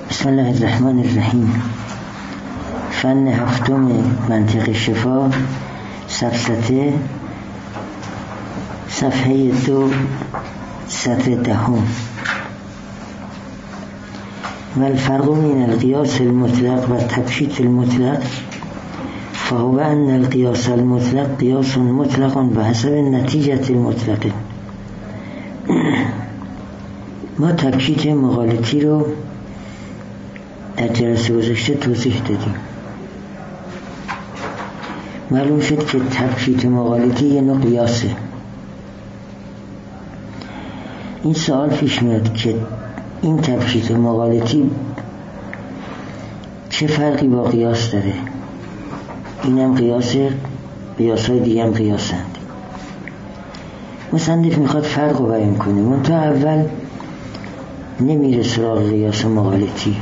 بسم الله الرحمن الرحیم. فن هفتم منطق شفا، سفسطه، صفحه 2، سطر 10. والفرق بین القیاس المطلق و تبشیط المطلق فهو ان القیاس المطلق قیاس مطلق بحسب نتیجة المطلق. ما تبشیط مغالطی رو در جلسه گذشته توضیح دادیم. معلوم شد که تبشیط مغالطی یه نوع قیاسه. این سوال پیش میاد که این تبشیط مغالطی چه فرقی با قیاس داره؟ اینم قیاسه، قیاس‌های دیگه هم قیاسند. مصنف میخواد فرق رو بیان کنه. منتها اول نمیره سراغ قیاس مغالطی،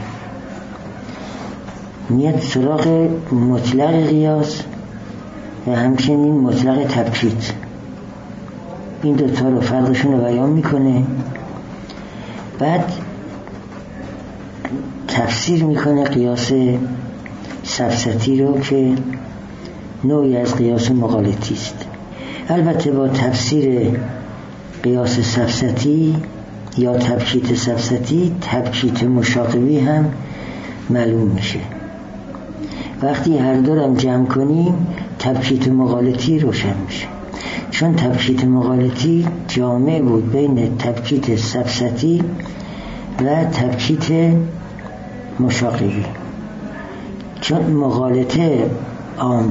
میاد سراغ مطلق قیاس و همچنین مطلق تبشیط. این دوتا رو فرقشون رو بیان میکنه، بعد تفسیر میکنه قیاس سفسطی رو که نوعی از قیاس مغالطی است. البته با تفسیر قیاس سفسطی یا تبشیط سفسطی تبشیط مشاقبی هم معلوم میشه. وقتی هر دو هم جمع کنیم تبشیط مغالطی روشن میشه، چون تبشیط مغالطی جامع بود بین تبشیط سفسطی و تبشیط مشاقبی. چون مغالطه عام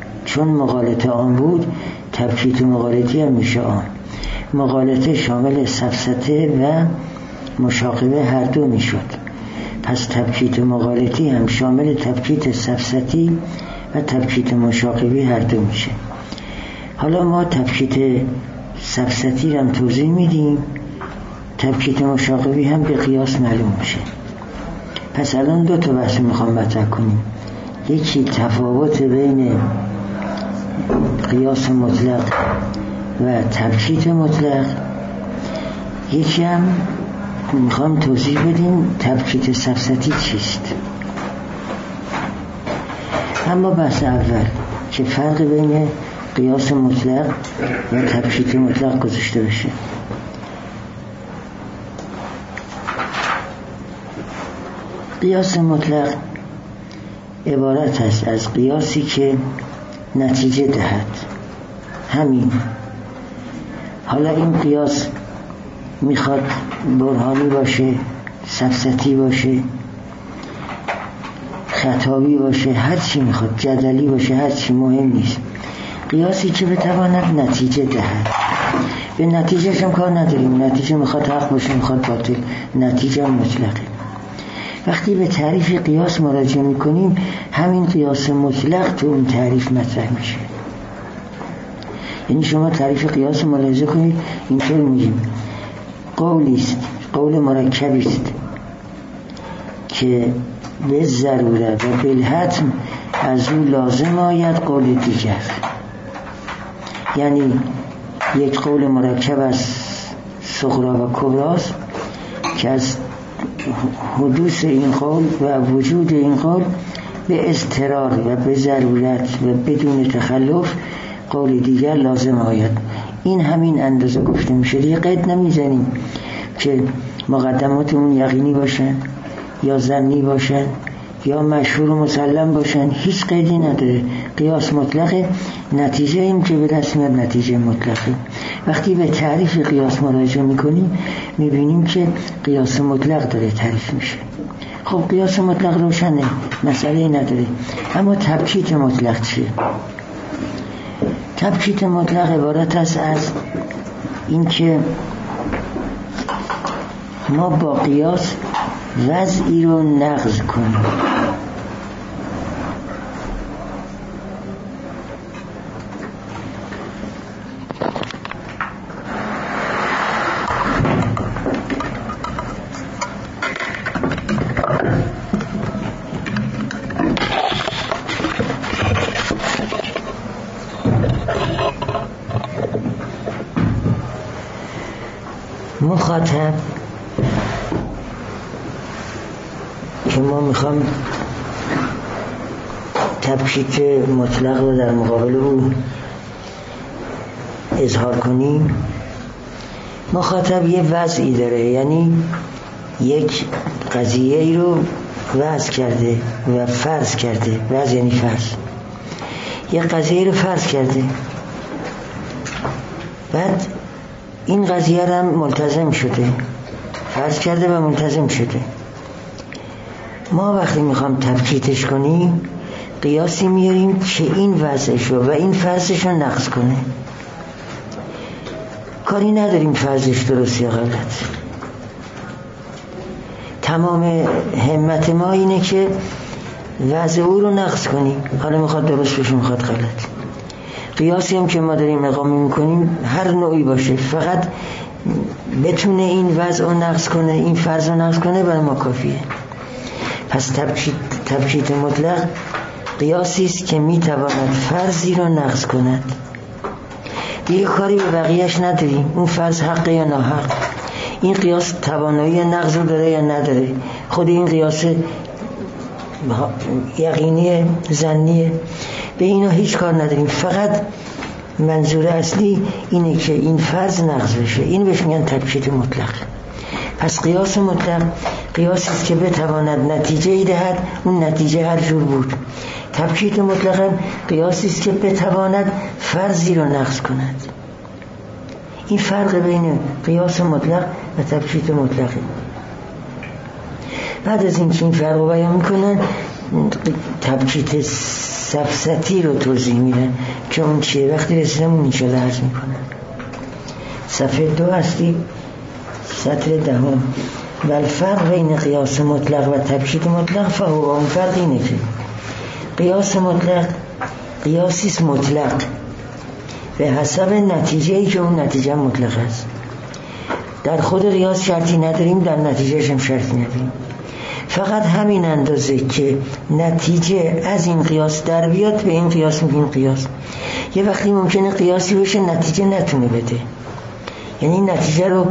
بود تبشیط مغالطی هم میشه عام. مغالطه شامل سفسطه و مشاقبه هر دو میشد، پس تبشیط مغالطی هم شامل تبشیط سفسطی و تبشیط مشاقبی هر دو میشه. حالا ما تبشیط سفسطی هم توضیح میدیم، تبشیط مشاقبی هم به قیاس معلوم میشه. پس الان دو تا بحث میخوام مطرح کنیم. یکی تفاوت بین قیاس مطلق و تبشیط مطلق، یکی هم میخوام توضیح بدیم تبشیط سفسطی چیست. اما بحث اول که فرق بین قیاس مطلق و تبشیط مطلق گذاشته بشه. قیاس مطلق عبارت است از قیاسی که نتیجه دهد، همین. حالا این قیاس میخواد برهانی باشه، سفسطی باشه، خطابی باشه، هر چی میخواد، جدلی باشه، هر چی، مهم نیست. قیاسی که بتواند نتیجه دهد. به نتیجهش هم کار نداریم، نتیجه میخواد حق باشه، میخواد باطل، نتیجه مطلقه. وقتی به تعریف قیاس مراجعه میکنیم همین قیاس مطلق تو اون تعریف مطرح میشه. یعنی شما تعریف قیاس ملاحظه کنید، اینطور میگیم قولی است، قول مرکبی است که به ضرورت و بالحتم از او لازم آید قول دیگر. یعنی یک قول مرکب از صغرا و کبراست که از حدوث این قول و وجود این قول به اضطرار و به ضرورت و بدون تخلف قول دیگر لازم آید. این همین اندازه گفته میشه، دیگه قید نمیزنیم که مقدماتمون یقینی باشن یا ظنی باشن یا مشهور و مسلم باشن، هیچ قیدی نداره. قیاس مطلقه، نتیجه این که به دست میاد نتیجه مطلقه. وقتی به تعریف قیاس مراجعه میکنیم میبینیم که قیاس مطلق داره تعریف میشه. خب قیاس مطلق روشنه، مسئله نداره. اما تبشیط مطلق چیه؟ تبشیط مطلق عبارت است از این که ما با قیاس وضعی رو نقض کنیم. مخاطب که ما میخوام تبکیت مطلق رو در مقابل او اظهار کنیم، مخاطب یه وضعی داره، یعنی یک قضیه ای رو وضع کرده و فرض کرده. وضع یعنی فرض. یک قضیه رو فرض کرده، بعد این قضیه رو هم ملتزم شده، فرض کرده و ملتزم شده. ما وقتی میخوام تبکیتش کنیم قیاسی میاریم که این وضعش رو و این فرضش رو نقض کنه. کاری نداریم فرضش درست یا غلط، تمام همت ما اینه که وضع او رو نقض کنیم، حالا میخواد درست بشه میخواد غلط. قیاسی هم که ما داریم اقامه میکنیم هر نوعی باشه، فقط بتونه این وضع رو نقض کنه، این فرض رو نقض کنه، برای ما کافیه. پس تبکیت مطلق قیاسی است که میتواند فرضی رو نقض کند. دیگه کاری به بقیهش نداریم، اون فرض حق یا ناحق، این قیاس توانایی نقض رو داره یا نداره، خود این قیاس یقینیه ظنیه، به اینا هیچ کار نداریم. فقط منظور اصلی اینه که این فرض نقض بشه، این بهش میگن تبکیت مطلق. پس قیاس مطلق قیاسی است که بتواند نتیجه ای دهد، اون نتیجه هر جور بود. تبکیت مطلق قیاسی است که بتواند فرضی رو نقض کند. این فرق بین قیاس مطلق و تبکیت مطلقه. بعد از اینکه این فرق رو بیان میکنن، تبکیت سفسطی رو توضیح میدن که اون چیه. وقتی رسیدم اون اینجا عرض میکنن. صفحه 2 هستی، سطر 10. و الفرق بین قیاس مطلق و تبکیت مطلق فهو، اون فرق اینه که قیاس مطلق قیاسیست مطلق به حسب نتیجه‌ای که اون نتیجه مطلق است. در خود قیاس شرطی نداریم، در نتیجهش هم شرطی نداریم. فقط همین اندازه که نتیجه از این قیاس در بیاد به این قیاس میگیم قیاس. یه وقتی ممکنه قیاسی بشه نتیجه نتونه بده، یعنی نتیجه رو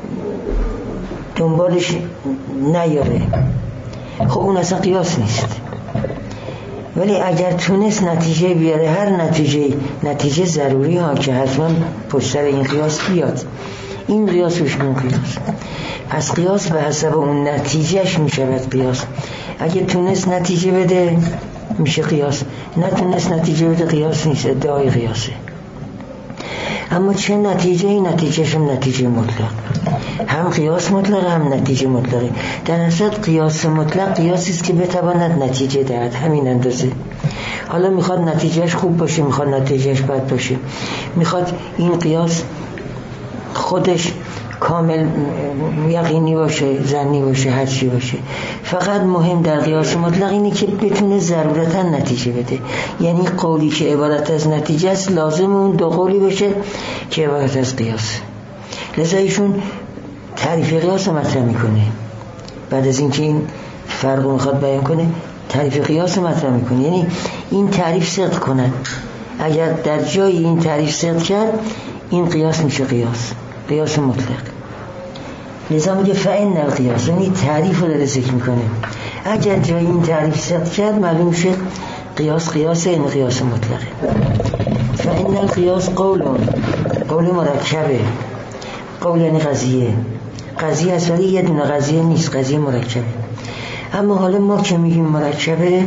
دنبالش نیاره، خب اون اصلا قیاس نیست. ولی اگر تونست نتیجه بیاره، هر نتیجه ضروری ها که حتما پشت سر این قیاس بیاد، این قیاس بهش میگن قیاس. پس قیاس به حسب اون نتیجهش میشود قیاس. اگه تونست نتیجه بده میشه قیاس، نتونست نتیجه بده قیاس نیست، ادعای قیاسه. اما چه نتیجه؟ این نتیجهش هم نتیجه مطلق، هم قیاس مطلق هم نتیجه مطلقه. در اصل قیاس مطلق قیاسی است که بتواند نتیجه دهد، همین اندازه. حالا میخواد نتیجهش خوب باشه، میخواد نتیجهش بد باشه، میخواد این قیاس خودش کامل یقینی باشه، ظنی باشه، هر چی باشه. فقط مهم در قیاس مطلق اینه که بتونه ضرورتا نتیجه بده، یعنی قولی که عبارت از نتیجه است لازم اون دو قولی باشه که عبارت از قیاس. لذا ایشون تعریف قیاس رو مطرح میکنه. بعد از اینکه این فرق رو میخواد بیان کنه، تعریف قیاس رو مطرح میکنه، یعنی این تعریف صدق کنه. اگر در جای این تعریف صدق کرد، این قیاس میشه قیاس مطلق. لذا میگه فإن القیاس، یعنی تعریف رو داره ذکر میکنه. اگر جای این تعریف صدق کرد معلوم میشه قیاس این قیاس مطلقه. فإن القیاس قول مرکبه. قول یعنی قضیه است، ولی یه دونه قضیه نیست، قضیه مرکبه. اما حالا ما که میگیم مرکبه،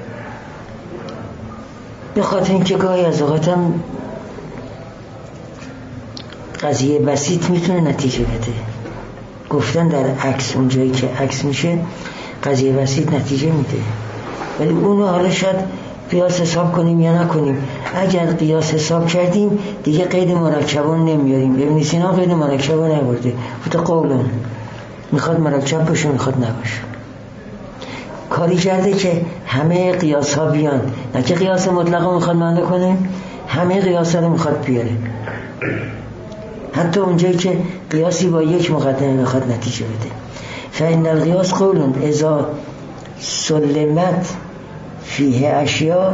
به خاطر اینکه گاهی از اوقات هم قضیه بسیط میتونه نتیجه بده. گفتن در عکس، اون جایی که عکس میشه قضیه بسیط نتیجه میده، ولی اونو حالا شاید قیاس حساب کنیم یا نکنیم. اگر قیاس حساب کردیم دیگه قید مرکبان نمیاریم. ببینید اینا قید مرکبان نبرده، فقط قولون میخواد مرکب باشه میخواد نباشه. کاری کرده که همه قیاس ها بیان، نه که قیاس مطلق میخواد معنی کنه، همه قیاس ها رو میخواد بیاره. حتی اونجایی که قیاسی با یک مقدمه میخواد نتیجه بده. فإن القیاس قول اذا سلمت فیه اشیاء،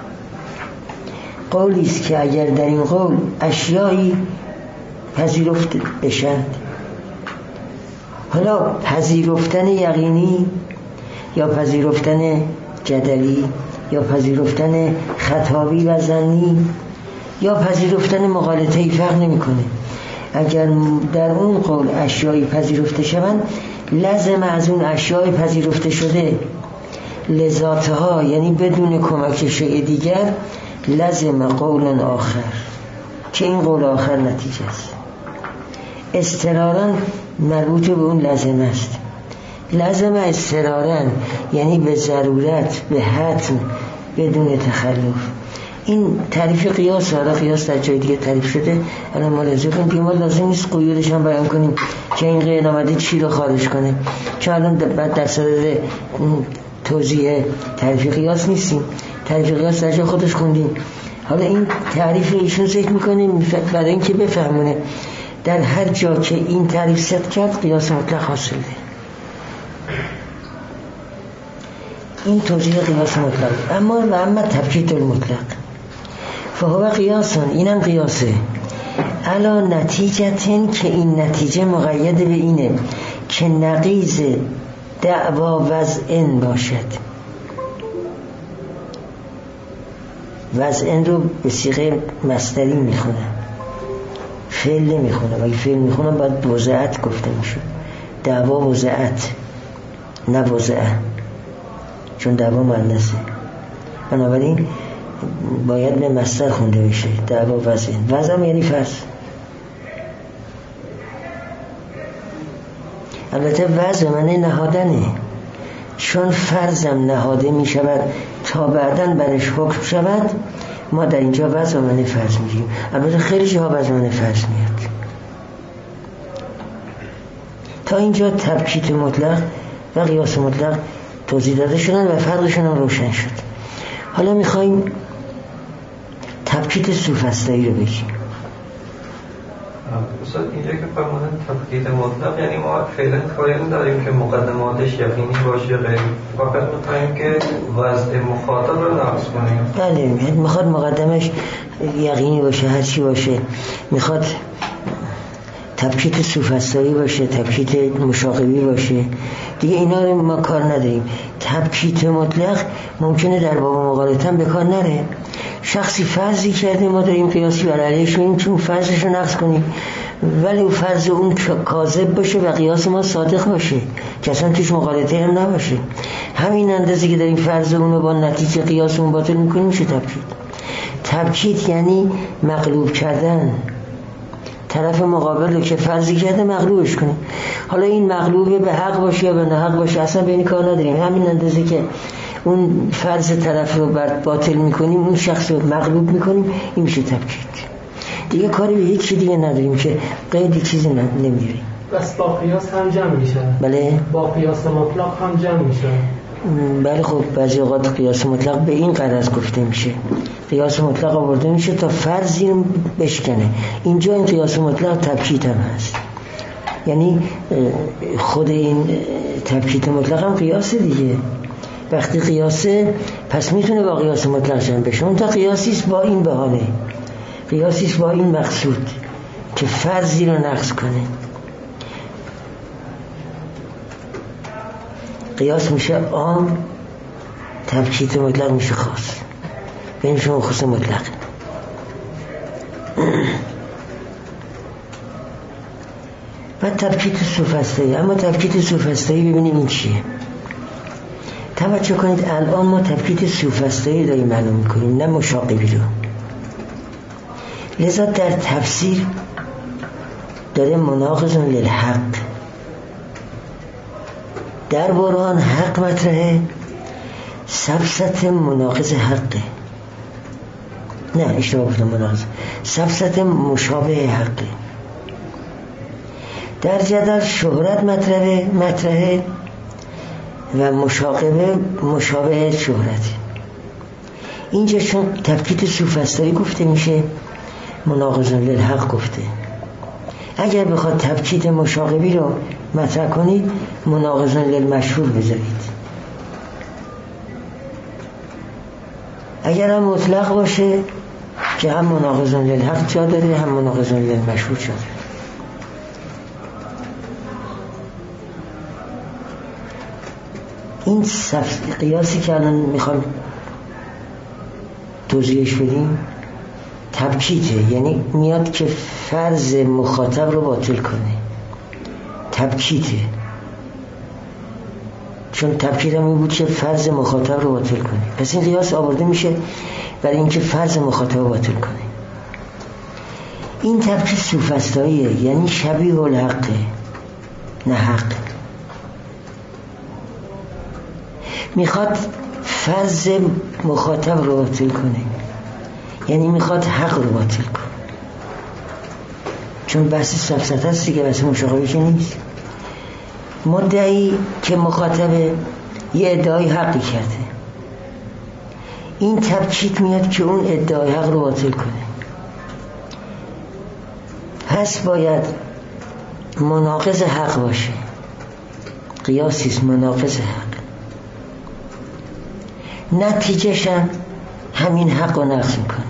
قولی است که اگر در این قول اشیایی پذیرفت بشند. حالا پذیرفتن یقینی یا پذیرفتن جدلی یا پذیرفتن خطابی و ظنی یا پذیرفتن مغالطه‌ای فرق نمی‌کنه. اگر در اون قول اشیایی پذیرفته شوند، لازم از اون اشیای پذیرفته شده لذاتها، یعنی بدون کمک شیء دیگر، لازم قول آخر که این قول آخر نتیجه است. اضطراراً مربوط به اون لازم است. لازم اضطراراً یعنی به ضرورت، به حتم، بدون تخلف. این تعریف قیاس. حالا قیاس در جای دیگه تعریف شده، الان ما لازم کنیم ما لازم نیست قیودش هم بیان کنیم که این قید آمده چی رو خارج کنه، چون الان بعد در صدد توضیح تعریف قیاس نیستیم. تعریف قیاس در جای خودش خوندیم. حالا این تعریف ایشون ذکر میکنیم برای اینکه بفهمونه در هر جا که این تعریف صدق کرد قیاس مطلق حاصله. این توضیح قیاس مطلق. اما تبکیت المطلق فهو قیاسون، اینم قیاسه علا نتیجتن که این نتیجه مقید به اینه که نقیض دعوا وضعن باشد. وضعن رو به صیغه مصدری میخونم، فعل نمیخونم. اگه فعل میخونم باید وضعت گفته میشه. دعوا وضعت نه وضعه، چون دعوا مؤنثه، بنابراین باید به مصدر خونده بشه. دعوا وضعن، وضعم یعنی فرض. البته وضع معنی نهادنه، چون فرضم نهاده می شود تا بعداً برش حکم شود، ما در اینجا وضع معنی فرض می گیریم. البته خیلی جاها وضع معنی فرض میاد. تا اینجا تبکیت مطلق و قیاس مطلق توضیح داده شدن و فرقشون هم روشن شد. حالا میخواییم تبکیت سوفسطایی رو بگیم. مثلا اینجا که فرمودن تبکیت مطلق یعنی ما فعلا کاری نداریم که مقدماتش یقینی باشه، غیر فقط میخوایم که وضع مخاطب رو نقض کنیم. بله، میخواد مقدمش یقینی باشه، هر چی باشه. میخواد تبکیت سوفسطایی باشه، تبکیت مشاغبی باشه، دیگه اینا رو ما کار نداریم. تبکیت مطلق ممکنه در باب مغالطه هم به کار نره. شخصی فرضی کرده، ما داریم قیاسی بر علیهش میگیم چون فرضش رو نقض کنیم، ولی اون فرض اون کاذب باشه و قیاس ما صادق باشه که اصلا توش مغالطه هم نباشه. همین اندازه که داریم فرض اون رو با نتیجه قیاس اون باطل میکنیم میشه تبکیت. تبکیت یعنی مغلوب کردن طرف مقابل رو که فرضی کرده مغلوبش کنیم. حالا این مغلوبه به حق باشه یا به ناحق باشه اصلا به این کار نداریم. همین اندازه که اون فرض طرف رو باطل میکنیم، اون شخص رو مغلوب میکنیم، این میشه تبکیت. دیگه کاری به هیچ چیز دیگه نداریم که قیدی چیزی نمیریم. بس با قیاس هم جمع میشه. بله، با قیاس مطلق هم جمع میشه. بله خب بعضی اوقات قیاس مطلق به این غرض گفته میشه. قیاس مطلق آورده میشه تا فرضی رو بشکنه. اینجا این قیاس مطلق تبکیت هم هست، یعنی خود این تبکیت مطلق هم قیاسه دیگه. وقتی قیاسه پس میتونه با قیاس مطلق جمع بشه. اون تا قیاسیست با این بهانه، قیاسیست با این مقصود که فرضی رو نقض کنه. قیاس میشه عام، تبکیت مطلق میشه خاص، بینشون خصوص مطلق. و تبکیت سوفسطایی. اما تبکیت سوفسطایی ببینیم این چیه. توجه کنید الان ما تبکیت سوفسطایی داریم معلوم میکنیم، نه مشاغبی رو. لذا در تفسیر داره مناقض للحق، در برهان حق مطرحه، سفسط مناقض حقه. نه اشتباه گفتم، مناقض سفسط مشابه حقه. در جدل شهرت مطرحه و مشاقبه مشابه شهرت. اینجا چون تبکیت سوفسطایی گفته میشه، مناقض للحق گفته. اگر بخواد تبکیت مشاقبی رو مطرح کنید، مناقض للمشهور بذارید. اگر هم مطلق باشه که هم مناقض للحق جا داره، هم مناقض للمشهور جا داره. این قیاسی که الان میخوام توضیحش بدیم تبکیته، یعنی میاد که فرض مخاطب رو باطل کنه. تبکیته، چون تبکیت هم این بود که فرض مخاطب رو باطل کنه. پس این قیاس آورده میشه برای اینکه فرض مخاطب رو باطل کنه. این تبکیت سوفسطاییه، یعنی شبیه الحقه نه حق. میخواد فرض مخاطب رو باطل کنه، یعنی میخواد حق رو باطل کنه. چون بحث سفسطه است دیگه، بحث مشاقه که نیست. مدعی که مخاطب یه ادعای حقی کرده، این تبکیت میاد که اون ادعای حق رو باطل کنه. پس باید مناقض حق باشه. قیاسیست مناقض حق، نتیجهش هم همین حق رو نقض میکنه،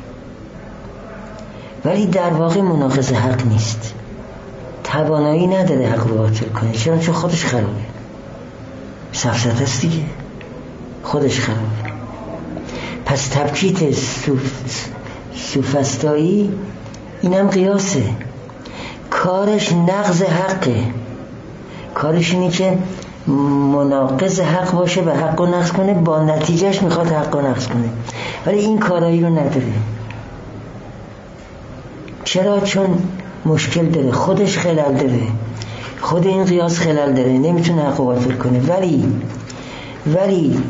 ولی در واقع مناقض حق نیست. توانایی نداره حق رو باطل کنه. چرا؟ چون خودش خرابه. سفسطه است دیگه، خودش خرابه. پس تبکیت سوفسطایی اینم قیاسه، کارش نقض حقه. کارش اینه که مناقض حق باشه و حق رو نقض کنه، با نتیجهش میخواد حق رو نقض کنه، ولی این کارایی رو نداره. چرا؟ چون مشکل داره، خودش خلل داره، خود این قیاس خلل داره، نمیتونه حق رو باطل کنه. ولی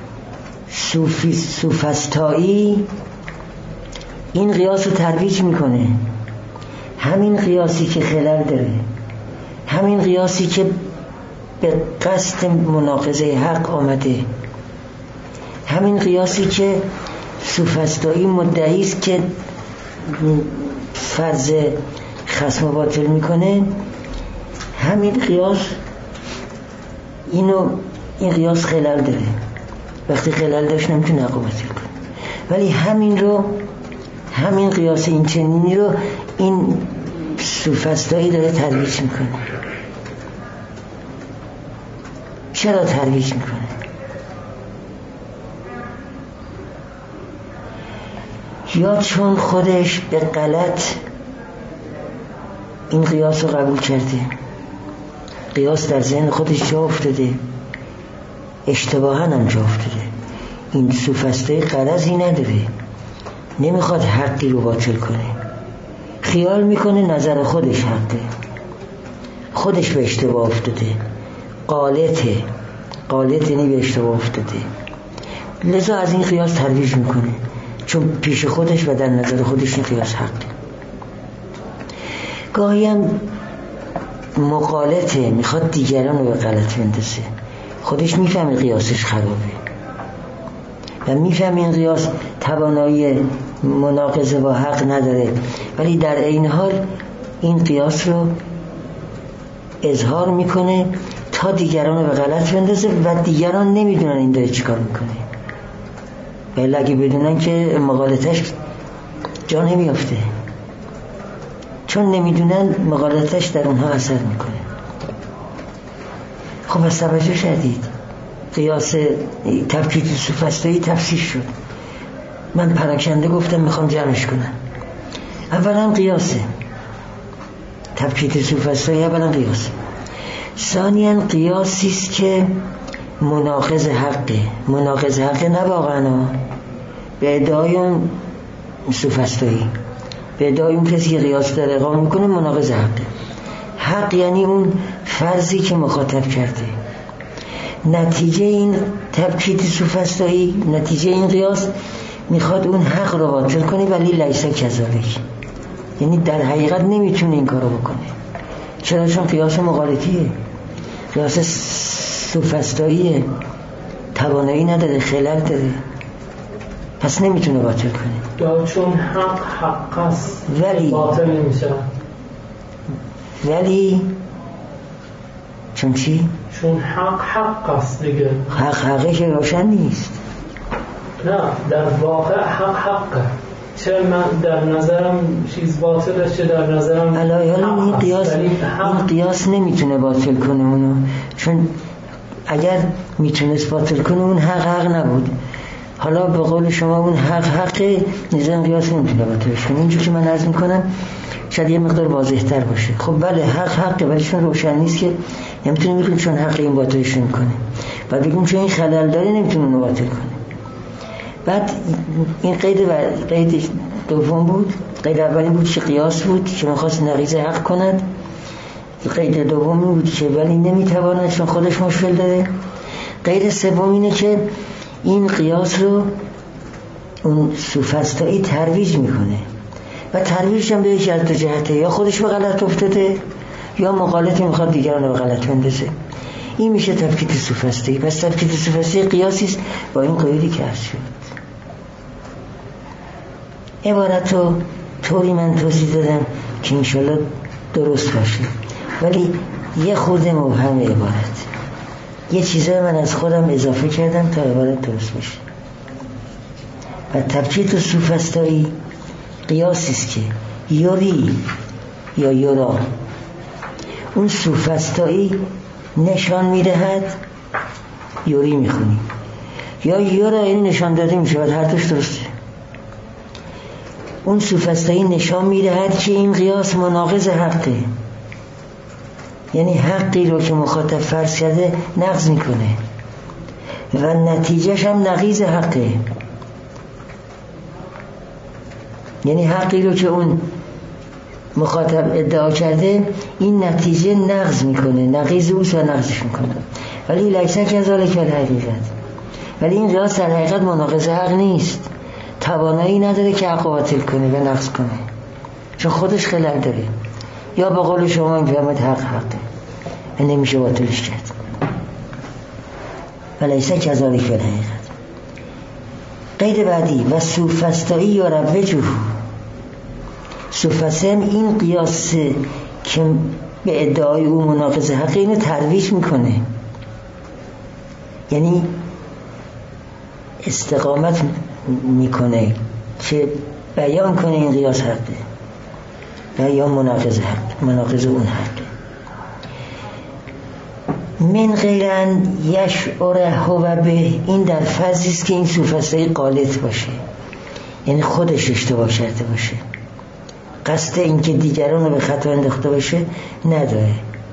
سوفسطایی این قیاس رو ترویج میکنه. همین قیاسی که خلل داره، همین قیاسی که به قصد مناقضه حق آمده، همین قیاسی که سوفسطایی مدعی است که فرض خصم باطل میکنه، همین قیاس این قیاس خلل داره. وقتی خلل داشت نمیتونه حق باطل کنه، ولی همین قیاس این چنینی رو این سوفسطایی داره ترویج میکنه. چرا ترویج میکنه؟ یا چون خودش به غلط این قیاس رو قبول کرده، قیاس در ذهن خودش جا افتاده، اشتباهاً هم جا افتاده. این سوفسطایی غرضی نداره، نمیخواد حقی رو باطل کنه، خیال میکنه نظر خودش حقه، خودش به اشتباه افتاده، غالط یعنی به اشتباه افتاده، لذا از این قیاس ترویج میکنه، چون پیش خودش و در نظر خودش این قیاس حقه. گاهی هم مغالطه، میخواد دیگران رو به غلط بندازه، خودش میفهمه قیاسش خرابه و میفهمه این قیاس توانایی مناقضه با حق نداره، ولی در این حال این قیاس رو اظهار میکنه تا دیگران رو به غلط بندازه و دیگران نمیدونن این داره چیکار میکنه، ولی اگه بدونن که مغالطش جا نمیافته، چون نمیدونن مغالطش در اونها اثر میکنه. خب از توجه شدید قیاس تبکیت سوفسطایی تفسیر شد. من پراکنده گفتم میخوام جمعش کنم. اولا قیاسه تبکیت سوفسطایی، اولا قیاسه. ثانیاً قیاسی است که مناقض حقه. مناقض حقه نه واقعا، به ادعای اون سوفسطایی، به ادعای اون کسی که قیاس داره اقامه میکنه مناقض حقه. حق یعنی اون فرضی که مخاطب کرده. نتیجه این تبکیت سوفسطایی، نتیجه این قیاس میخواد اون حق رو باطل کنه، ولی لیس کذالک، یعنی در حقیقت نمیتونه این کارو بکنه. چرا؟ چون قیاس مغالطیه، قیاس سوفسطاییه، توانایی نداره، خلل داره، پس نمیتونه باطل کنه. یا چون حق است ولی باطل نمیشه. ولی چون چی؟ چون حق است دیگه. حقه که روشن نیست. نه، در واقع حقه. چه من در نظرم چیز باطله، چه در نظرم این قیاس نمیتونه باطل کنه اونو، چون اگر میتونست باطل کنه اون حق نبود. حالا به قول شما اون حق نظام قیاس نمیتونه باطلش کنه. اینجور که من عرض میکنم شاید یه مقدار واضح‌تر باشه. خب بله حقه، ولی چون روشن نیست که نمیتونه میگیم چون حق این باطلش نمیکنه، بعد بگیم چون این خلل داره نمیتونه اونو باطل کنه. بعد این قید دوم بود. قید اولی بود که قیاس بود که میخواست نقیض حق کند. قید دومی بود که ولی نمیتواند چون خودش مشکل داره. قید سوم اینه که این قیاس رو اون سوفسطایی ترویج میکنه و ترویج هم به یکی از دو جهته، یا خودش به غلط افتاده یا مقالطه میخواد دیگران رو به غلط بندازه. این میشه تفکیک سوفسطایی. پس تفکیک سوفسطایی قیاسی است با این قیدی که هست شد. عبارت رو طوری من توضیح دادم که انشالله درست باشه، ولی یه خورده مبهم عبارت، یه چیزای من از خودم اضافه کردم تا عبارت درست بشه. و تفکیک سوفسطایی قیاسی است که یوری یا یورا اون سوفسطایی نشان میدهد، یوری میخونیم، یا یورا این نشان داده میشه، هر دوش درسته. اون سوفسطایی نشان میدهد که این قیاس مناقض حقه، یعنی حقی رو که مخاطب فرض کرده نقض میکنه و نتیجهش هم نقیض حقه، یعنی حقی رو که اون مخاطب ادعا کرده این نتیجه نقض میکنه، نقیض اوست و نقضش میکنه. ولی لیس کذالک الحقیقت، ولی این قیاس در حقیقت مناقض حق نیست، توانایی نداره که حق باطل کنه و نقض کنه، چون خودش خلل داره، یا به قول شما این فرمود حقه و نمیشه باطلش کرد. و لیس کذالک الحقیقت. قید بعدی و سوفسطایی یا روجه، سوفسطایی این قیاس که به ادعای او مناقض حق اینو ترویج میکنه، یعنی استقامت میکنه که بیان کنه این قیاس حقه و یا مناقض حق، مناقض اون حقه. من غیر ان یشعر هو به، این در فضلی است که این سوفسطایی غالط باشه، یعنی خودش اشتباه کرده باشه، قصد این که دیگران رو به خطا انداخته باشه نداره.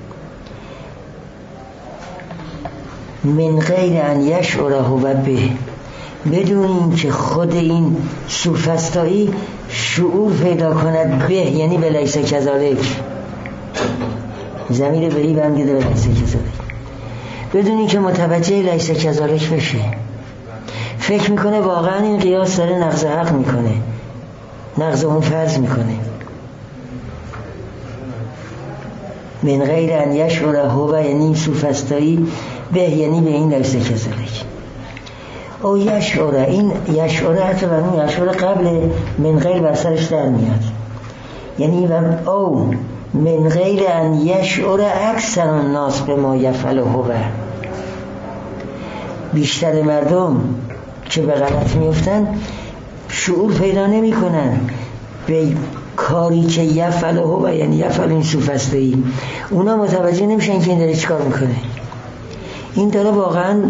من غیر ان یشعر هو به، بدون این که خود این سوفسطایی شعور پیدا کند به، یعنی به لیس کذالک، ضمیر بهی برمیگرده به لیس کذالک، بدون این که متوجه لیس کذالک بشه، فکر میکنه واقعا این قیاس داره نقض حق میکنه، نقض اون فرض میکنه. من غیر ان یشعر هو، یعنی سوفسطایی به، یعنی به این لیس کذالک. او یشعر، این یشعر حتی برمون یشعر قبل من غیر بر سرش در میاد، یعنی او من غیر ان یشعر اکثر الناس به ما یفعل هو، بیشتر مردم که به غلط میفتن شعور پیدا نمی کنن به کاری که یفعل هو، یعنی یفعل این سوفسطایی، اونا متوجه نمیشن که این داره چیکار میکنه، این داره واقعا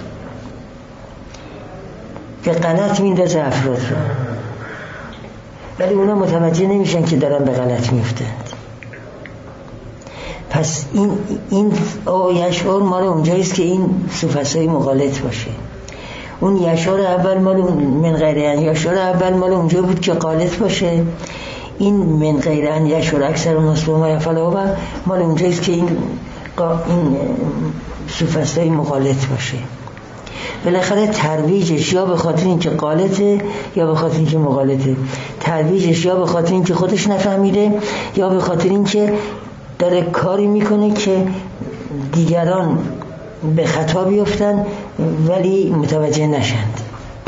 به غلط میندازه افراد رو، ولی اونا متوجه نمیشن که دارن به غلط میفتند. پس این یشعر مال اونجاییست که این سوفسطایی مغالط باشه. اون یشعر اول مال من غیر ان یشعر اول مال اونجا بود که غالط باشه. این من غیر ان یشعر اکثر الناس به ما یفعل هو مال اونجاییست که این سوفسطایی مغالط باشه. بالاخره ترویجش یا به خاطر اینکه غالطه یا به خاطر اینکه مغالطه، ترویجش یا به خاطر اینکه خودش نفهمیده یا به خاطر اینکه داره کاری میکنه که دیگران به خطا بیفتن ولی متوجه نشند.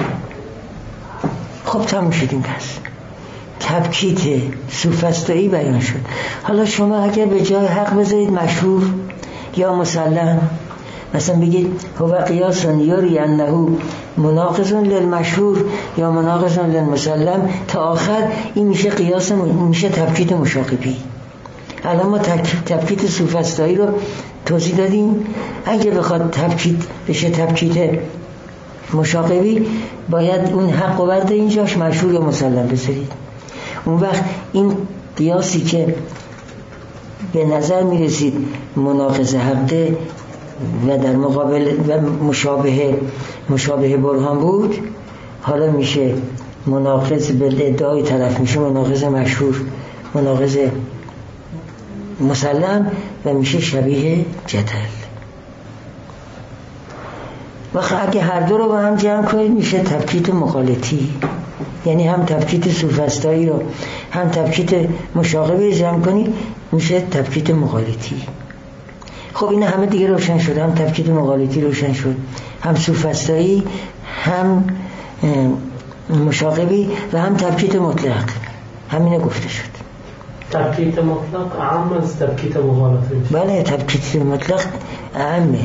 خب تموم شد این پس تبکیت سوفسطایی بیان شد. حالا شما اگر به جای حق بذارید مشهور یا مسلم، مثلا بگید هو قیاس یوری انه مناقض للمشهور یا مناقض للمسلم تا آخر، این میشه قیاس، میشه تبکیت مشاقبی. الان ما تبکیت سوفسطایی رو توضیح دادیم. اگه بخواد تبکید بشه تبکید مشاقبی، باید اون حق و برده اینجاش مشهور یا مسلم بذارید. اون وقت این قیاسی که به نظر میرسید مناقض حقه و در مقابل و مشابه برهان بود، حالا میشه مناقض به ادعای طرف، میشه مناقض مشهور، مناقض مسلم و میشه شبیه جدل. وقت اگه هر دو رو با هم جمع کنید میشه تبکیت مقالطی، یعنی هم تبکیت سوفسطایی رو هم تبکیت مشاقبه جمع کنید میشه تبکیت مقالطی. خب این همه دیگه روشن شد، هم تبکیت مقالطی روشن شد، هم سوفسطایی، هم مشاقبی و هم تبکیت مطلق. همینه گفته شد. تبکیت مطلق اعم از تبکیت مغالطه. بله، تبکیت مطلق اعمه.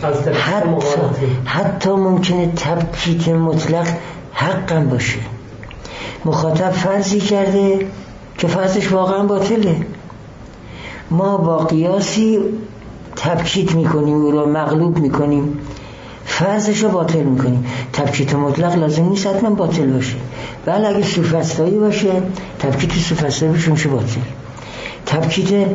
حتی ممکنه تبکیت مطلق حقم باشه. مخاطب فرضی کرده که فرضش واقعا باطله، ما با قیاسی تبکیت میکنیم، او رو مغلوب میکنیم، فرضش رو باطل میکنیم. تبکیت مطلق لازم نیست حتما باطل باشه. بله اگه سوفسطایی باشه تبکیت سوفسطایی بشه میشه باطل، تبکیت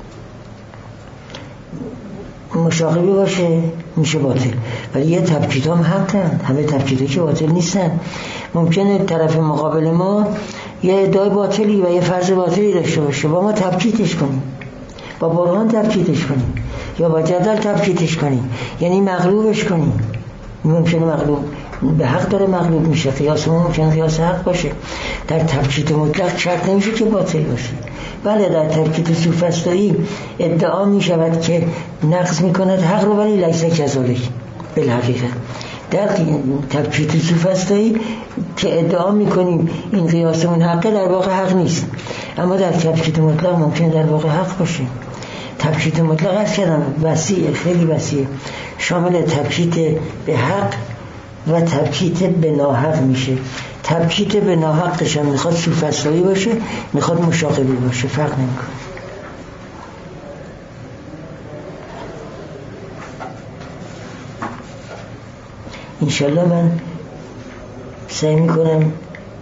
مشاقبی باشه میشه باطل. ولی یه تبکیت هم حقن، همه تبکیت که باطل نیستن. ممکنه طرف مقابل ما یه ادعای باطلی و یه فرض باطلی داشته باشه، با ما تبکیتش کنیم، با برهان تبکیتش کنیم یا با جدل تبکیتش کنیم، یعنی مغلوبش کنیم. ممکنه مغلوب به حق داره مغلوب میشه، قیاس ما ممکنه قیاس حق باشه. در تبکیت مطلق شرط نمیشه که باطل باشه. بله در تبکیت سوفسطایی ادعا میشود که نقض میکند حق رو، ولی لیس کذالک بالحقیقه. در تبکیت سوفسطایی که ادعا میکنیم این قیاسمون حقه، در واقع حق نیست. اما در تبکیت مطلق ممکنه در واقع حق باشه. تبکیت مطلق از کردم وسیع، خیلی وسیع، شامل تبکیت به حق و تبکیت به ناحق میشه. تبکیت به ناحقش هم میخواد سوفسطایی باشه، میخواد مشاقبی باشه، فرق نمیکنه. انشالله من سعی میکنم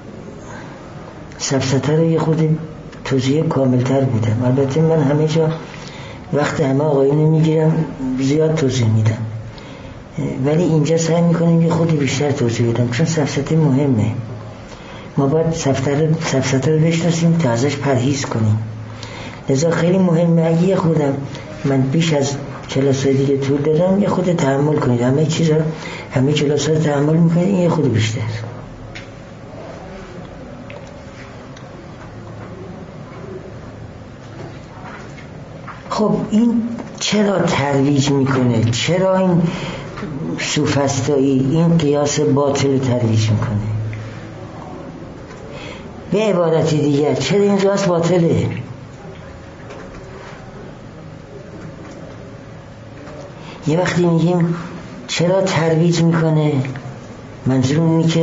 سفسطه رو یه خود توضیح کاملتر بدم. البته من همه جا وقت همه آقایون میگیرم، زیاد توضیح میدم، ولی اینجا سعی میکنم یه خود بیشتر توضیح بدم، چون سفسطه مهمه. ما باید سفسطه رو بشناسیم تا ازش پرهیز کنیم. لذا خیلی مهمه. اگه یه خودم من بیش از کلاس‌های دیگه طول دادم، یه خود تحمل کنید. همه کلاس‌ها رو تحمل میکنید، این یه خود بیشتر. خب این چرا ترویج میکنه؟ چرا این سوفسطایی این قیاس باطل ترویج میکنه؟ به عبارت دیگر چرا این قیاس باطله؟ یه وقتی میگیم چرا ترویج میکنه، منظور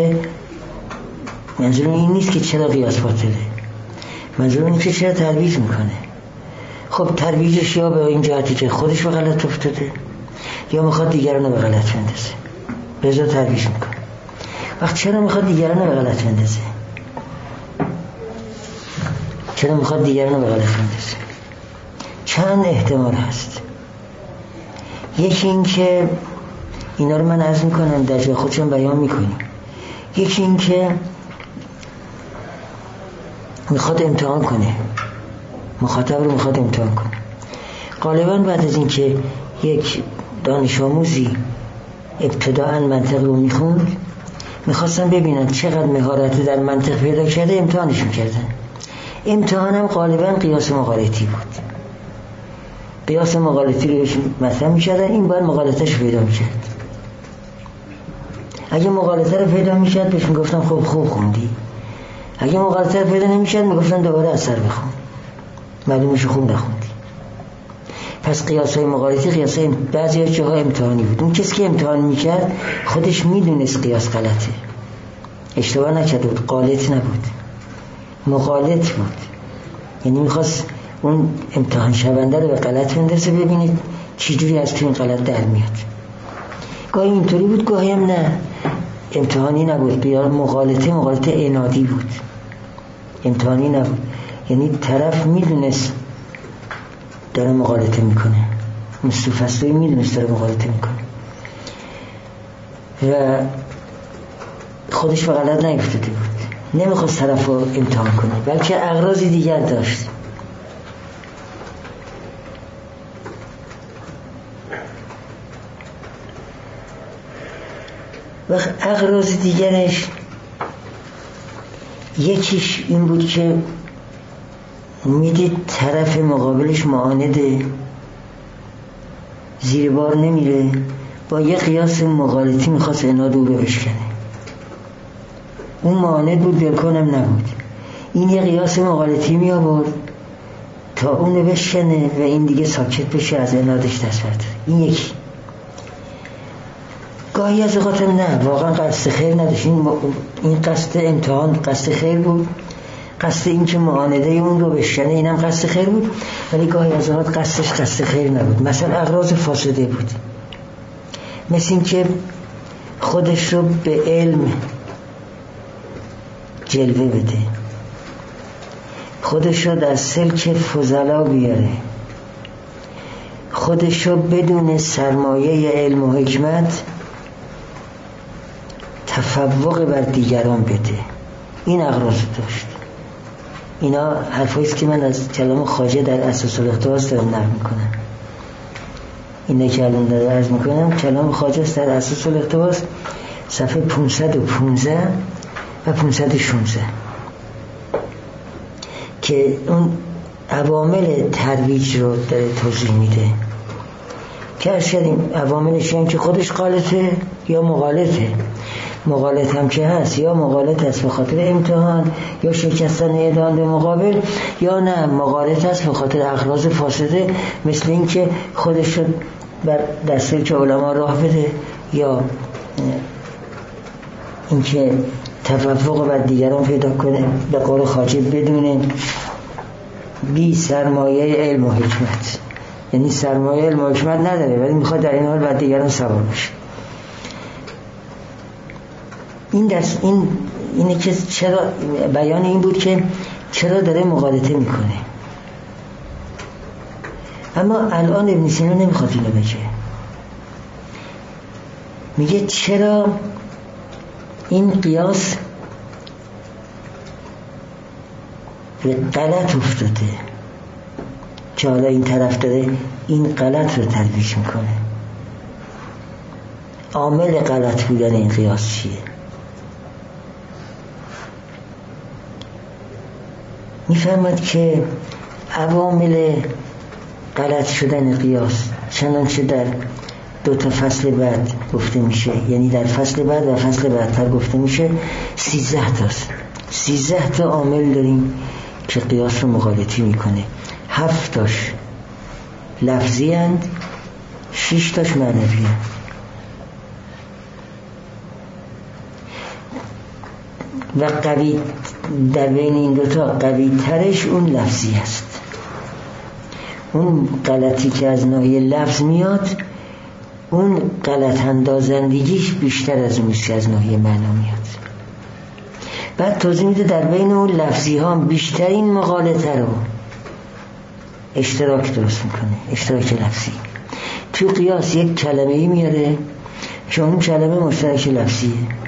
این نیست که چرا قیاس باطله، منظور اینه که چرا ترویج میکنه. خب ترویجش یا به این جهتی که خودش به غلط افتاده یا میخواد دیگران رو به غلط بندازه، لذا ترویج میکنه. وقت چرا میخواد دیگران رو به غلط بندازه؟ چرا میخواد دیگران رو به غلط بندازه؟ چند احتمال هست. یکی این که اینا رو من عرض میکنم در جای خودشون بیان میکنیم. یکی این که میخواد امتحان کنه، مخاطب رو میخواد امتحان کنه. غالبا بعد از این که یک دانش آموزی ابتداءً منطق رو میخوند، میخواستن ببینن چقدر مهارت در منطق پیدا کرده، امتحانش میکردن. امتحانم غالبا قیاس مغالطی بود. قیاس مغالطی رو بهش مطرح میکردن، این باید مغالطهش پیدا میکرد. اگه مغالطه رو پیدا میکرد بهش میگفتن خب خوب خوندی. اگه مغالطه رو پیدا نمیکرد میگفتن دوباره اثر بخون، معلومش خوب نخوندی. پس قیاس‌های مغالطی قیاس‌های بعضی از جاها امتحانی بود. اون کسی که امتحان میکرد خودش میدونست قیاس غلطه، اشتباه نکرده بود، غالط نبود، مغالط بود. یعنی میخواست اون امتحان شونده رو به غلط بندازه. ببینید چجوری از تو این غلط در میاد. گاهی اینطوری بود، گاهی هم نه، امتحانی نبود، بیار مغالطه عنادی بود، امتحانی نبود. یعنی طرف میدونست داره مغالطه میکنه، مستوفستوی میدونست داره مغالطه میکنه و خودش به غلط نیفتاده بود، نمیخواست طرف رو امتحان کنه، بلکه اغراضی دیگر داشت. و اغراض دیگرش یکیش این بود که میدید طرف مقابلش معانده، زیر بار نمیره، با یه قیاس مغالطی میخواست عناد او رو بشکنه. اون معاند بود، دلکنم نبود. این یه قیاس مغالطی می آورد تا اون رو بشکنه و این دیگه ساکت بشه، از عنادش دست برداره. این یکی. گاهی از اوقات نه، واقعا قصد خیر نداشت. این قصد امتحان قصد خیر بود، قصد این که معانده اون رو بشکنه اینم قصد خیر بود، ولی گاهی از اوقات قصدش قصد خیر نبود. مثلا اغراض فاسده بود، مثل این که خودش رو به علم جلوه بده، خودش رو در سلک فضلا بیاره، خودش رو بدون سرمایه علم و حکمت تفوق بر دیگران بده. این اغراض داشت. اینا حرفایی است که من از کلام خواجه در اساس الاقتباس دارم نقل میکنم. اینه که الان دارم عرض میکنم کلام خواجه است در اساس الاقتباس، صفحه 515 و 516 که اون عوامل ترویج رو داره توضیح میده که ارز کردیم عواملش این که خودش غلطه یا مغالطه. مغالط هم که هست، یا مغالط هست به خاطر امتحان یا شکستن اعدام به مقابل، یا نه مغالط هست به خاطر اغراض فاسده، مثل این که خودش رو در سلک علما راه بده، یا این که تفوق بر دیگران پیدا کنه، به قول خواجه بدونه بی سرمایه علم و حکمت. یعنی سرمایه علم و حکمت نداره ولی میخواد در این حال بر دیگران سوار بشه. اینه که چرا بیان این بود که چرا داره مغالطه میکنه. اما الان ابن سینا نمیخواد اینو بگه، میگه چرا این قیاس به غلط افتاده که حالا این طرف داره این غلط رو ترویج میکنه. عامل غلط بودن این قیاس چیه؟ میفهمد که عوامل غلط شدن قیاس چنانچه در دو تا فصل بعد گفته میشه، یعنی در فصل بعد و فصل بعدتر گفته میشه 13 تاست. 13 تا عامل داریم که قیاس رو مغالطی میکنه. 7 تاش لفظی هند، 6 تاش معنوی هند. و قوی در بین این دوتا قوی ترش اون لفظی است. اون غلطی که از ناحیه لفظ میاد اون غلط اندازندگیش بیشتر از اون که از ناحیه معنا میاد. بعد توضیح میده در بین اون لفظی ها بیشترین مغالطه رو اشتراک درست میکنه، اشتراک لفظی. تو قیاس یک کلمه‌ای میاره که اون کلمه مشترک لفظیه.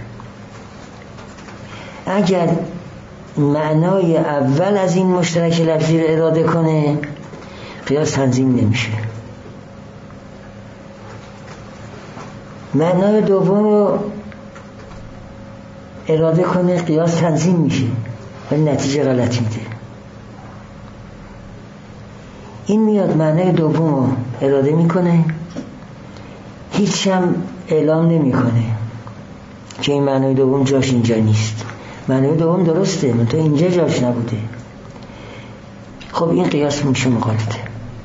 اگر معنای اول از این مشترک لفظی رو اراده کنه قیاس تنظیم نمیشه. معنای دوم رو اراده کنه قیاس تنظیم میشه ولی نتیجه غلط میده. این میاد معنای دوم رو اراده میکنه، هیچ هم اعلام نمیکنه که این معنای دوم جاش اینجا نیست. معنای دوم درسته منتها اینجا جاش نبوده. خب این قیاس میشه مغالطه.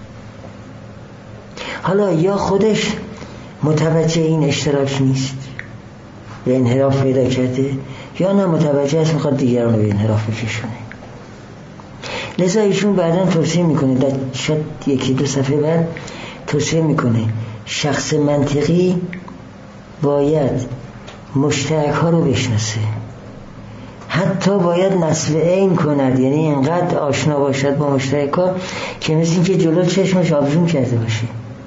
حالا یا خودش متوجه این اشتراک نیست به انحراف پیدا کرده، یا نه متوجه است میخواد دیگران رو به انحراف بکشونه. لذا ایشون بعداً توصیه میکنه در شاید 1-2 صفحه بعد توصیه میکنه شخص منطقی باید مشترک ها رو بشناسه، حتی باید نسل عین کند، یعنی اینقدر آشنا باشد با مشترک ها که مثل این که جلو چشمش آبجون کرده باشه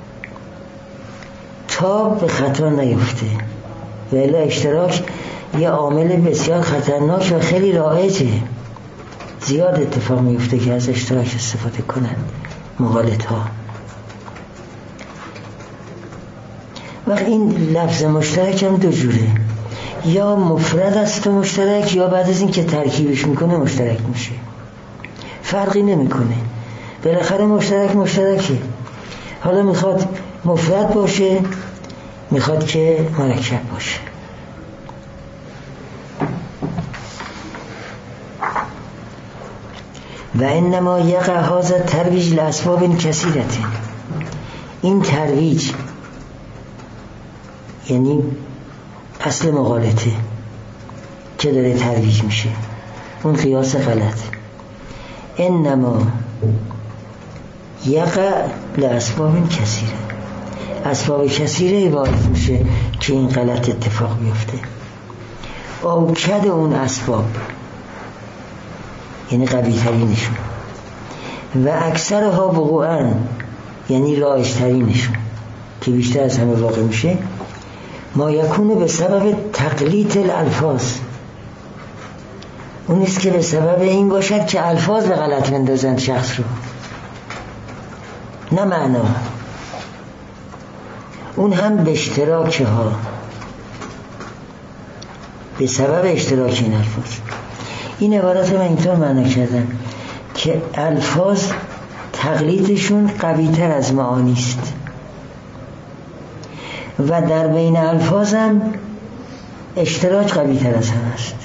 تا به خطا نیفته. و الا اشتراک یه عامل بسیار خطرناک و خیلی رایجه، زیاد اتفاق میفته که از اشتراک استفاده کنند مخالط ها. وقت این لفظ مشترک هم دو جوره، یا مفرد است و مشترک، یا بعد از این که ترکیبش میکنه مشترک میشه، فرقی نمیکنه، بالاخره مشترک مشترکه. حالا میخواد مفرد باشه، میخواد که مرکب باشه. و انما یقع هذا ترویج لاسباب کثیرة، این ترویج یعنی اصل مغالطه که داره ترویج میشه، اون قیاس غلط. انما یقع لاسباب کثیره، اسباب کثیره باعث میشه که این غلط اتفاق بیفته. اوکد اون اسباب یعنی قوی ترینشون، و اکثرها وقوعاً یعنی رایج ترینشون که بیشتر از همه واقع میشه، ما یکونه به سبب تقلید الالفاظ، اون نیست که به سبب این باشد که الفاظ به غلط بندازند شخص رو، نه معنا، اون هم به اشتراک ها، به سبب اشتراک این الفاظ. این عبارت من اینطور معنا کردم که الفاظ تقلیدشون قوی تر از معانی است و در بین الفاظ هم اشتراک قوی تر از هم است.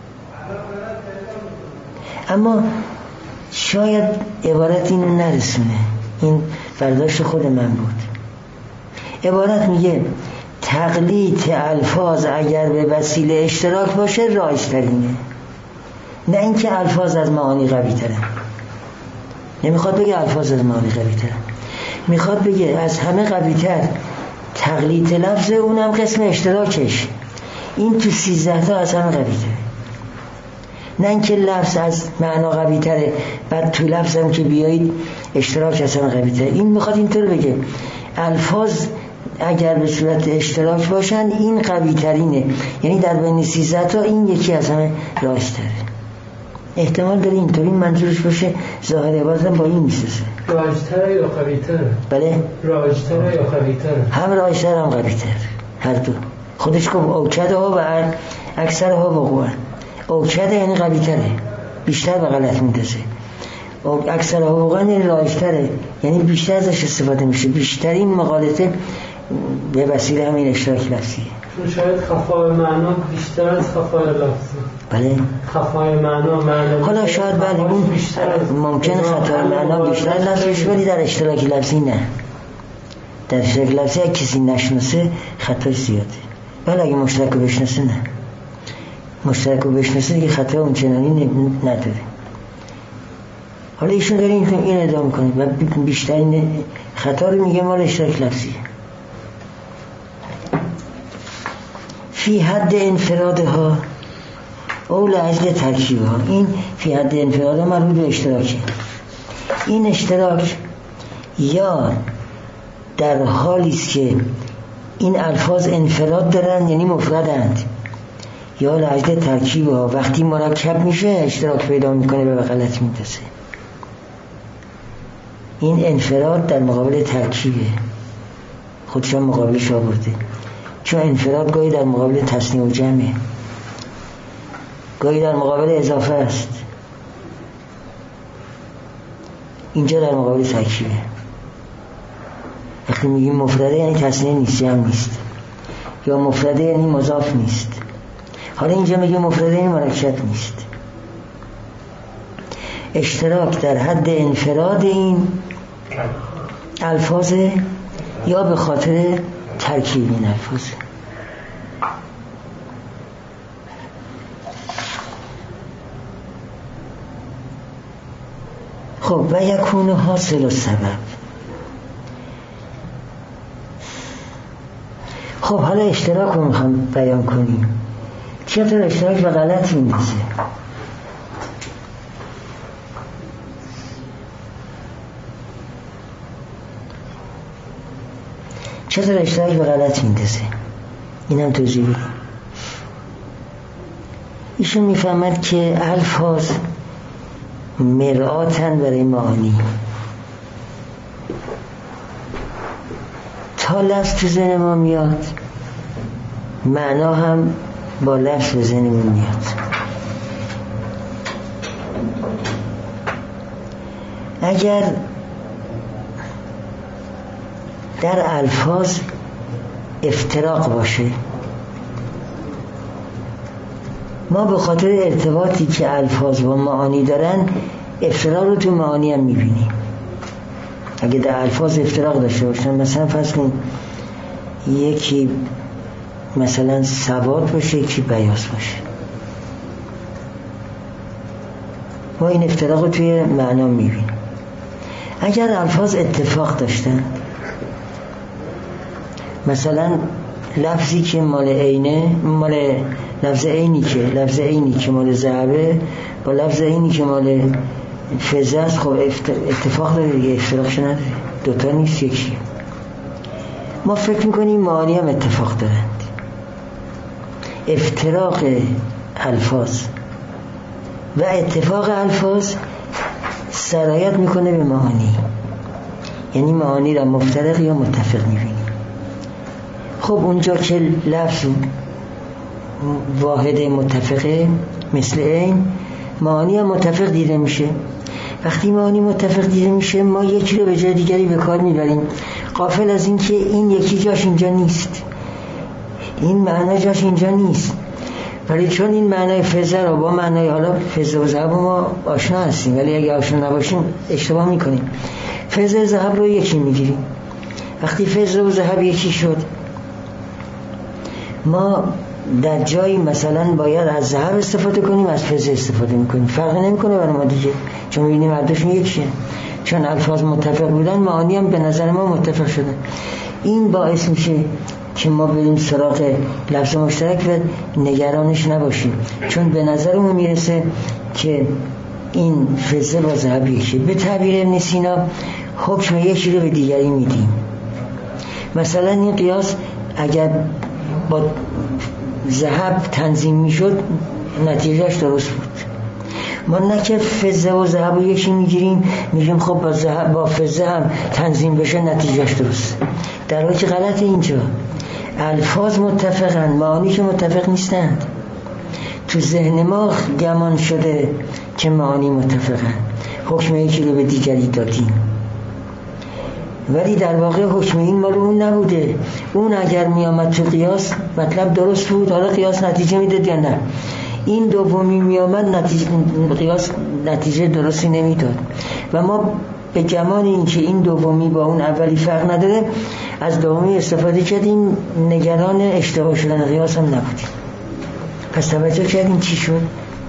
اما شاید عبارت اینو نرسونه، این برداشت خود من بود. عبارت میگه تقلید الفاظ اگر به وسیله اشتراک باشه رایج ترینه، نه اینکه الفاظ از معانی قوی تره. نمیخواد بگه الفاظ از معانی قوی تره، میخواد بگه از همه قوی تر تقلید لفظ، اونم قسم اشتراکش، این تو 13 تا از همه قوی تره. نه اینکه لفظ از معنا قوی تره بعد تو لفظ هم که بیایید اشتراک از همه قوی تره. این میخواد اینطور بگه الفاظ اگر به صورت اشتراک باشن این قوی ترینه، یعنی در بین 13 تا این یکی از همه رایج تره. احتمال داره اینطوری منظورش باشه، ظاهر عبارتم با این میسازه. رایج‌تره یا قوی‌تره؟ بله، رایج‌تره یا قوی‌تره؟ هم رایج‌تر هم قوی‌تر، هر دو. خودش گفت اوکده ها و اکثرها وقوعا. اوکده یعنی قوی‌تره، بیشتر به غلط میندازه. اکثرها وقوعا یعنی رایج‌تره، یعنی بیشتر ازش استفاده میشه، بیشترین مغالطه به وسیله همین اشتراک لفظیه. شاید خفای معنا بیشتر از خفای لفظی. بله، خفای معنا حالا شاید بله اون ممکنه خطای معنا بیشتر لفظش، ولی در اشتراک لفظی نه. در اشتراک لفظی اگه کسی نشناسه خطای زیاده، ولی اگه مشترک رو بشناسه نه، مشترک رو بشناسه دیگه خطای اون چنانی نداره. حالا ایشون داره این ادامه کنه و بیشترین خطا رو میگه مال اشتراک لفظیه. فی حد انفرادها او لاجل ترکیبها، این فی حد انفرادها مربوط به اشتراکه. این اشتراک یا در حالی است که این الفاظ انفراد دارن یعنی مفردند، یا لاجل ترکیبها وقتی مرکب میشه اشتراک پیدا میکنه و به غلط میندازه. این انفراد در مقابل ترکیبه، خودش هم مقابلش آورده، چون انفراد گاهی در مقابل تصنیع و جمعه، گاهی در مقابل اضافه است، اینجا در مقابل ترکیبه. وقتی میگیم مفرده یعنی تصنیع نیست، جمع نیست، یا مفرده یعنی مضاف نیست. حالا اینجا میگیم مفرده یعنی مرکب نیست. اشتراک در حد انفراد این الفاظ یا به خاطر ترکیب این الفاظ. خب و یکون حاصل و سبب، خب حالا اشتراک رو میخوام بیان کنیم. چطور اشتراک به غلط میندازه؟ چطور اشتراک به غلط میندازه؟ اینم توضیح بدیم. ایشون میفهمد که الفاظ مرآتن برای معانی. تا لفظ تو ذهن ما میاد، معنا هم با لفظ به ذهنمون میاد. اگر در الفاظ افتراق باشه، ما به خاطر ارتباطی که الفاظ با معانی دارن افتراق رو تو معانی هم میبینیم. اگه در الفاظ افتراق داشته باشن، مثلا فرض کن یکی مثلا سواد باشه، یکی بیاض باشه، ما این افتراق رو توی معنا میبینیم. اگر الفاظ اتفاق داشتن، مثلا لفظی که مال عینه، مال لفظ عینی که مال ذهبه با لفظ عینی که مال فضه است، خب اتفاق داره دیگه، افتراقش نداره، دوتا نیست، یکیه. ما فکر میکنیم معانی هم اتفاق دارند. افتراق الفاظ و اتفاق الفاظ سرایت میکنه به معانی، یعنی معانی را مفترق یا متفق میبینیم. خب اونجا که لفظ واحد متفقه مثل عین، معانی هم متفق دیده میشه. وقتی معانی متفق دیده میشه، ما یکی رو به جای دیگری به کار میبریم، غافل از این که این یکی جاش اینجا نیست، این معنا جاش اینجا نیست. ولی چون این معنای فضه رو با معنای حالا فضه و ذهب ما آشنا هستیم، ولی اگه آشنا نباشیم اشتباه میکنیم. فضه ذهب رو یکی میگیریم. وقتی فضه و ذهب یکی شد، ما در جایی مثلا باید از ذهب استفاده کنیم، از فضه استفاده میکنیم، فرق نمیکنه برای ما دیگه، چون میبینیم هر دوشون یکیه. چون الفاظ متفق بودن، معانی هم به نظر ما متفق شدن. این باعث میشه که ما بریم سراغ لفظ مشترک و نگرانش نباشیم، چون به نظرمون میرسه که این فضه با ذهب یکیه. به تعبیر ابن سینا حکم یکی رو به دیگری میدیم. مثلا این قیاس اگر با ذهب تنظیم میشد، نتیجهش درست بود. ما نه که فضه و ذهب رو یکی میگیریم، میگیم خب با فضه هم تنظیم بشه نتیجهش درست، در حالی که غلط. اینجا الفاظ متفقن، معانی که متفق نیستند. تو ذهن ما گمان شده که معانی متفقن، حکم یکی رو به دیگری دادیم، ولی در واقع حکم این مال اون نبوده. اون اگر می آمد تو قیاس مطلب درست بود، حالا قیاس نتیجه میداد یا نه. این دومی می آمد قیاس نتیجه درستی نمیداد و ما به گمان این که این دومی با اون اولی فرق نداره، از دومی استفاده کردیم، نگران اشتباه شدن قیاس هم نبودیم. پس توجه کردیم چی شد؟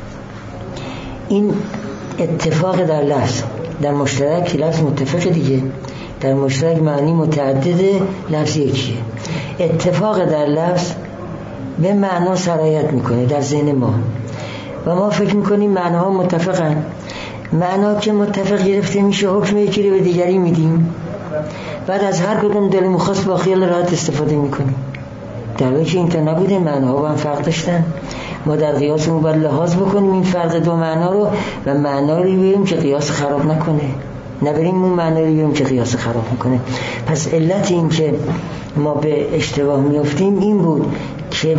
این اتفاق در لفظ، در مشترک لفظ متفق دیگه، در مشترک معنی متعدده، لفظ یکیه. اتفاق در لفظ به معنا سرایت میکنه در ذهن ما و ما فکر میکنیم معناها متفقن. معنا که متفق گرفته میشه، حکم یکی رو به دیگری میدیم، بعد از هر کدوم دلمون خواست با خیال راحت استفاده میکنیم، در حالی که اینطور نبوده. معناها با هم فرق داشتن. ما در قیاسمون باید لحاظ بکنیم این فرق دو معنا رو و معنا رو ببینیم که قیاس خراب نکنه، نبریم اون معنا رو ببینیم که قیاس خراب میکنه. پس علت این که ما به اشتباه میافتیم این بود که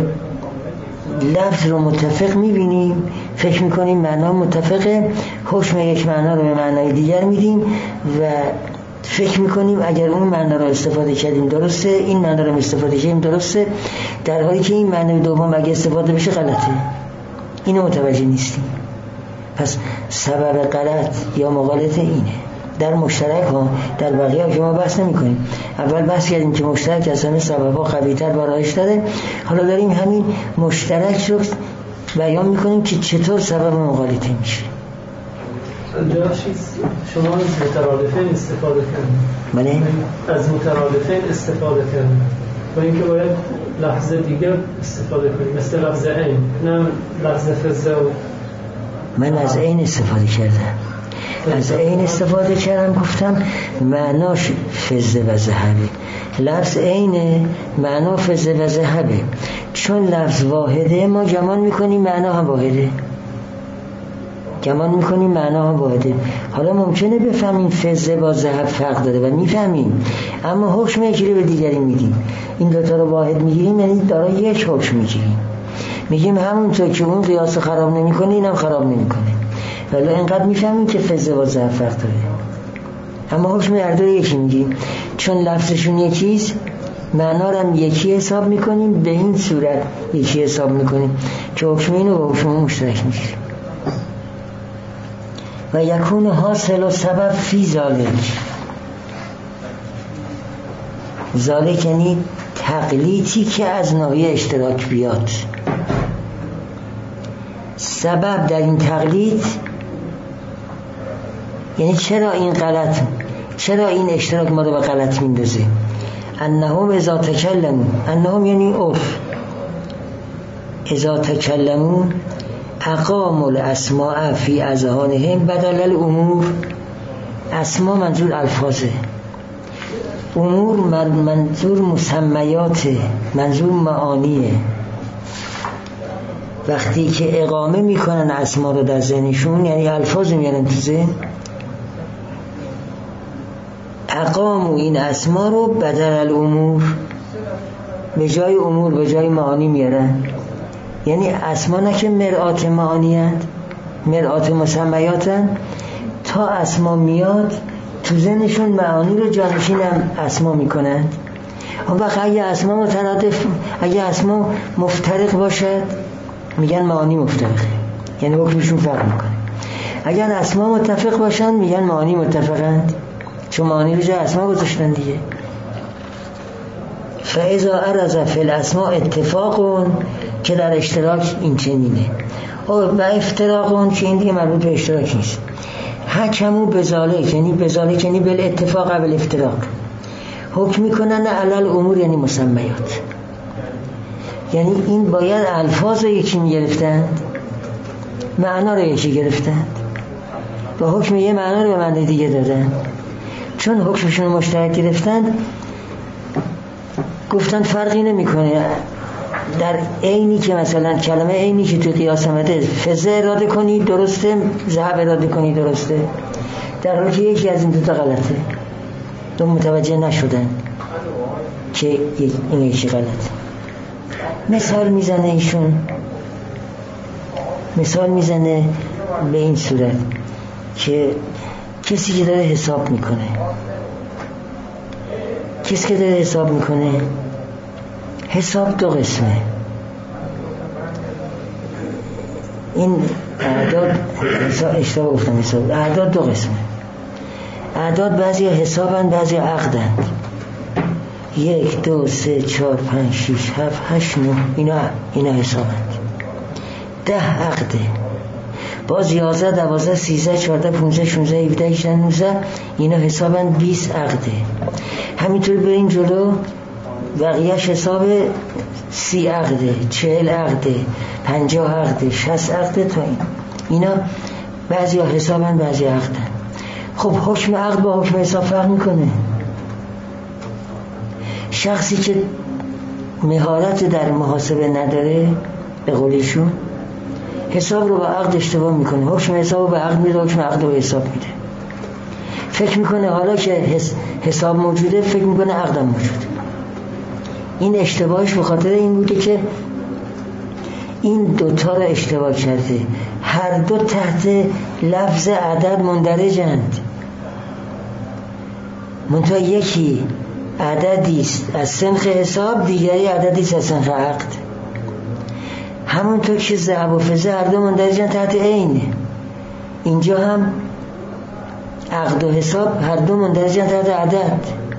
لفظ رو متفق میبینیم، فکر میکنیم معنا متفقه، حکم یک معنا رو به معنای دیگر میدیم و فکر میکنیم اگر اون معنا رو استفاده کردیم درسته، این معنا رو استفاده کردیم درسته، در حالی که این معنی دوم اگه استفاده بشه غلطه. اینو متوجه نیستیم. پس سبب غلط یا مغالطه اینه. در مشترک ها، در بقیه ها که ما بحث نمی کنیم. اول بحث کردیم که مشترک از همه سبب ها قوی‌تر بارایش داره، حالا داریم همین مشترک رو بیان میکنیم که چطور سبب مغالطه میشه. شما از مترادفین استفاده کنید. بله؟ از مترادفین استفاده کنید و اینکه باید لفظ دیگه استفاده کنیم، مثل لفظ عین، نه لفظ فزه. من از عین استفاده کردم، از عین استفاده کردم، گفتم معناش فزه و ذهبه. لفظ عین معنا فزه و ذهبه، چون لفظ واحده ما گمان میکنیم معنا هم واحده، گمان میکنیم معنا هم واحده. حالا ممکنه بفهمیم فزه با ذهب فرق داره و میفهمیم، اما حکم یکی به دیگری میدیم. این دوتا رو واحد میگیریم، یعنی دارای یک حکم میگیریم، میگیم همونطور که اون قیاس خراب نمیکنه اینم خراب نمیکنه، ولی اینقدر میفهمیم که فزه با ذهب فرق داره، اما حکم هر دو یکی میگیم. چون لفظشون یکیست معنا رو هم یکی حساب میکنیم، به این صورت یکی حساب میکنیم که حکم اینو با حکم مشترک میگیریم. و یکون حاصل و سبب فی ذالک. ذالک یعنی تقلیدی که از ناحیه اشتراک بیاد. سبب در این تقلید یعنی چرا این غلط، چرا این اشتراک ما رو به غلط میندازه. انهم اذا تکلموا، انهم یعنی عرف، اذا تکلموا اقاموا الاسماء فی اذهانهم بدل الامور. اسما منظور الفاظه، امور منظور مسمیاته، منظور معانیه. وقتی که اقامه میکنن اسما رو در ذهنشون، یعنی الفاظ میارن تو ذهن، اقاموا این اسما رو بدل الامور، به جای امور به جای معانی میارن. یعنی اسما نه که مرآت معانی هست، مرآت مسمیات هست، تا اسما میاد تو ذهنشون معانی رو جانشین هم اسما میکنن. اون وقت اگه اسما مترادف، اگه اسما مفترق باشد میگن معانی مفترقه، یعنی حکمشون فرق میکنه. اگر اسما متفق باشن میگن معانی متفقند، چون معانی رو جای اسما گذاشتن دیگه. فاذا عرض فی الاسماء اتفاق، که در اشتراک این چنینه، و افتراق که این دیگه مربوط به اشتراک نیست. حکمو بذالک، یعنی بذالک یعنی بالاتفاق قبل افتراق، حکم میکنن علل امور یعنی مسمیات. یعنی این باید الفاظ رو یکی میگرفتند، معنا رو یکی گرفتند و حکم یه معنا رو به معنی دیگه دادن. چون حکمشون رو مشترک گرفتند گفتن فرقی نمیکنه در عینی که مثلا کلمه عینی که تو قیاس آمده فزه اراده کنی درسته، ذهب اراده کنی درسته، در حالی که یکی از این دوتا غلطه. دو متوجه نشدن که این یکی غلطه. مثال میزنه ایشون، مثال میزنه به این صورت که کسی که داره حساب میکنه، کسی که داره حساب میکنه، حساب دو قسمه. این اعداد اشتباه گفتم، حساب اعداد دو قسمه. اعداد بعضی حسابن بعضی عقدن. 1 2 3 4 5 6 7 8 9 اینا حسابند. 10 عقده. باز 11 12 13 14 15 16 17 18 19 اینا حسابند 20 عقده. همینطور بریم جلو، بقیهش حساب 30 عقده، 40 عقده، 50 عقده، 60 عقده تا این. اینا بعضی ها حسابن بعضی عقدن. خب حکم عقد با حکم حساب فرق میکنه. شخصی که مهارت در محاسبه نداره به قولیشون حساب رو با عقد اشتباه میکنه، حکم حساب رو به عقد میده، حکم عقد رو به حساب میده. فکر میکنه حالا که حساب موجوده فکر میکنه عقدم موجوده. این اشتباهش به خاطر این بوده که این دوتا رو اشتباه کرده. هر دو تحت لفظ عدد مندرجند، منتها یکی عددیست از سنخ حساب، دیگری عددیست از سنخ عقد. همونطور که ذهب و فضه هر دو مندرجند تحت عین، اینجا هم عقد و حساب هر دو مندرجند تحت عدد.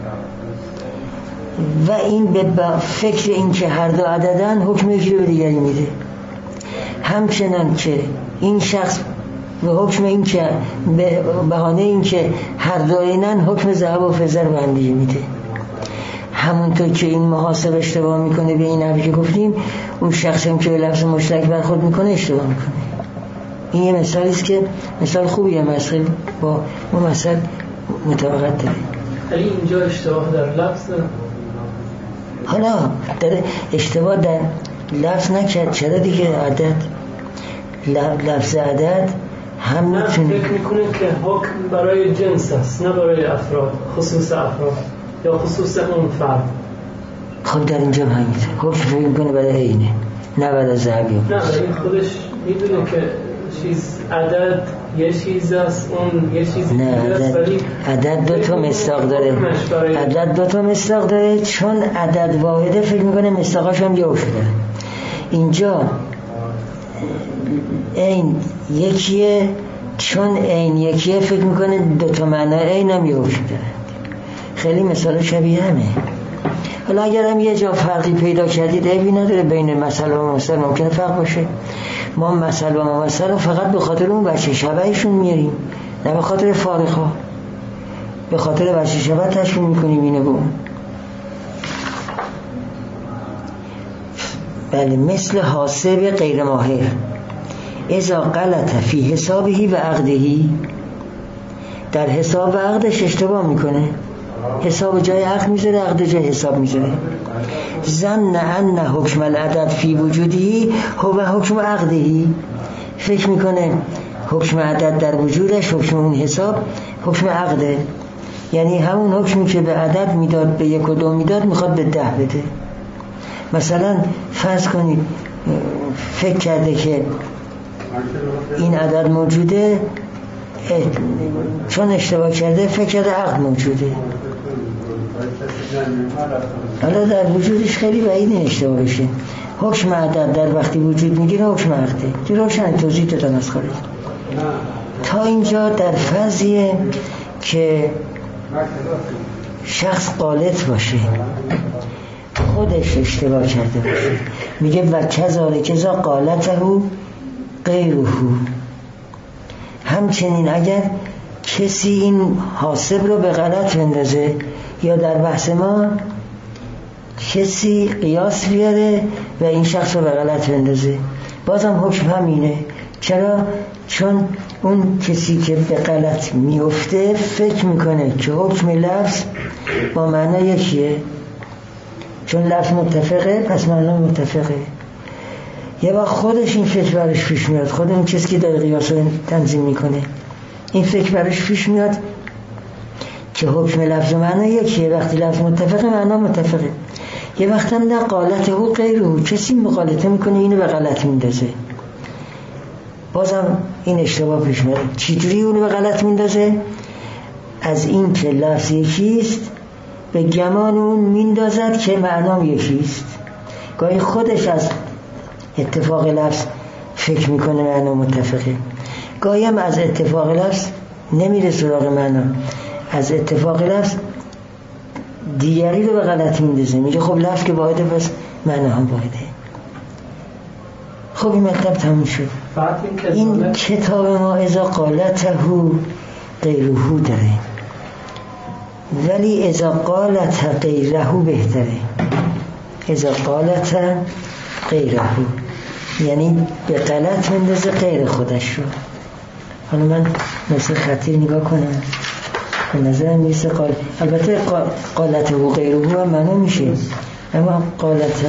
و این به فکر این که هر دو عددن حکم یکی رو به دیگری میده. همچنان که این شخص به حکم این که به بهانه این که هر دو اینن حکم ذهب و فضه رو به هم دیگه میده. همونطور که این محاسب اشتباه میکنه به این حرفی که گفتیم، اون شخص هم که لفظ مشترک برخورد میکنه اشتباه میکنه. این یه مثالی است که مثال خوبیه، مثلا با اون مثال مطابقت داره. ولی اینجا اشتباه در لفظ داره. حالا داره اشتباه در لفظ نکرد، چرا دیگه؟ عدد، لفظ عدد هم میتونه فکر میکنه که حکم برای جنس است نه برای افراد، خصوص افراد یا خصوص اون فرد. خب در اینجا همینه، حکم فکر میکنه برای اینه نه برای ذهبی. نه این خودش میدونه که چیز عدد یه چیز است، اون یه چیزی نه است، ولی عدد دو تا مصداق داره. عدد دو تا مصداق داره، چون عدد واحده فکر میکنه مصداقاش هم یه شده. اینجا عین یکیه، چون عین یکیه فکر میکنه دو تا معنی عین هم یه شده. خیلی مثال شبیه همه. حالا اگر هم یه جا فرقی پیدا کردید عیبی نداره، بین مثل و ممثل ممکنه فرق باشه. ما مثل و ممثل رو فقط به خاطر اون بچه شبهشون میاریم، نه به خاطر فارقا. به خاطر بچه شبه تشکیل میکنیم اینه بود. بله، مثل حاسب غیر ماهر اذا غلط فی حسابهی و عقدهی، در حساب و عقدش اشتباه میکنه، حساب جای عقد میذاره، عقد جای حساب میذاره. ظن ان حکم العدد فی وجودی هو حکم عقدهی، فکر میکنه حکم عدد در وجودش حکم اون حساب حکم عقده، یعنی همون حکمی که به عدد میداد، به 1 و 2 میداد، میخواد به 10 بده. مثلا فرض کنید فکر کرده که این عدد موجوده، چون اشتباه کرده فکر کرده عقد موجوده. حالا در وجودش خیلی بعید اشتباه بشه. حکم عدد در وقتی وجود میگیره حکم عقده. دی روشن توضیح دادم از خارج. تا اینجا در فرضیه که شخص غلط باشه، خودش اشتباه کرده باشه، میگه و کذا غلطه غیره. همچنین اگر کسی این حاسب رو به غلط بندازه، یا در بحث ما کسی قیاس بیاره و این شخص رو به غلط بندازه، بازم حکم همینه. چرا؟ چون اون کسی که به غلط میفته فکر میکنه که حکم لفظ با معنی یکیه، چون لفظ متفقه پس معنی متفقه. یه وقت خودش این فکر برش پیش میاد، خود اون کسی که داره قیاس رو تنظیم میکنه این فکر برش پیش میاد که حکم لفظ و معنی یکیه، وقتی لفظ متفقه معنی متفقه. یه وقت هم نه غلطه و غیره، کسی مغالطه میکنه اینو به غلط میندازه، بازم این اشتباه پیش میاد. چجوری اونو به غلط میندازه؟ از این که لفظ یکیست به گمان اون میندازد که معنام یکیست. گاهی خودش از اتفاق لفظ فکر میکنه معنا متفقه، گاهی هم از اتفاق لفظ نمیره سراغ معنا، از اتفاق لفظ دیگری رو به غلط میندازه، میگه خب لفظ که واحده پس معنا هم واحده. خب این مطلب تموم شد. این کتاب ما اذا قالته غیره داره، ولی اذا قالت غیره بهتره. اذا قالت غیره یعنی به غلط مندازه غیر خودش رو. حالا من مثل خطیر نگاه کنم، به نظرم میرسه البته قالت و غیره هم معنا میشه، اما قالت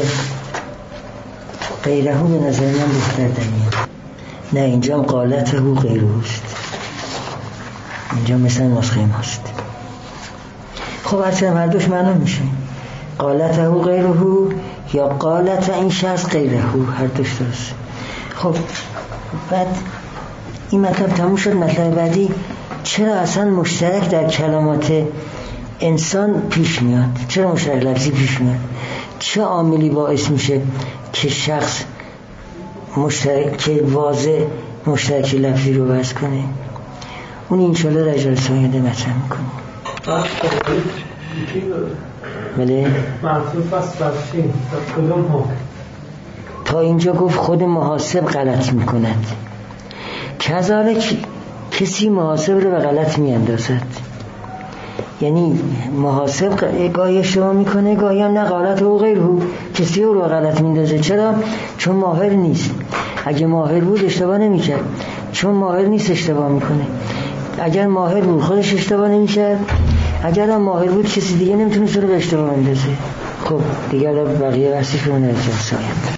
غیره به نظر من بهتر دمیه. نه اینجا قالت و غیره است، اینجا مثلا نسخه ماست. خب هر دوش معنا میشه، قالت و غیره یا قالت این شخص غیره، هر دوش درست. خب بعد این مطلب تموم شد. مطلب بعدی، چرا اصلا مشترک در کلمات انسان پیش میاد؟ چرا مشترک لفظی پیش میاد؟ چه عاملی باعث میشه که شخص مشترک که واضح مشترک لفظی رو بحث کنه؟ اون اینشالله در جلسه آینده مطرح میکنه. بله؟ معطوف است بر چی؟ کدوم حکم؟ تا اینجا گفت خود محاسب غلط میکند، کذالک کسی محاسب رو به غلط میاندازد. یعنی محاسب گاهی اشتباه میکنه، گاهی هم نه غلط و غیره، کسی رو غلط میندازه. چرا؟ چون ماهر نیست. اگه ماهر بود اشتباه نمیکرد، چون ماهر نیست اشتباه میکنه. اگر ماهر بود خودش اشتباه نمیکرد، اگر هم ماهر بود کسی دیگه نمیتونه سر به اشتباه بندازه. خب دیگه بقیه بحثش رو نرجع سایم.